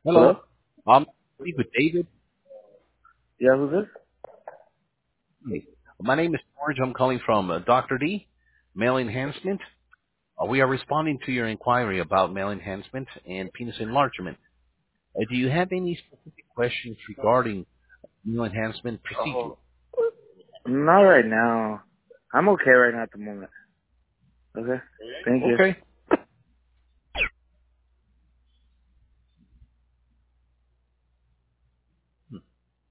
Hello? Hello. Speak with David. Yeah, who's this? Hey. My name is George. I'm calling from Dr. D, male enhancement. We are responding to your inquiry about male enhancement and penis enlargement. Do you have any specific questions regarding male enhancement procedure? Oh, not right now. I'm okay right now at the moment. Okay. Thank you. Okay.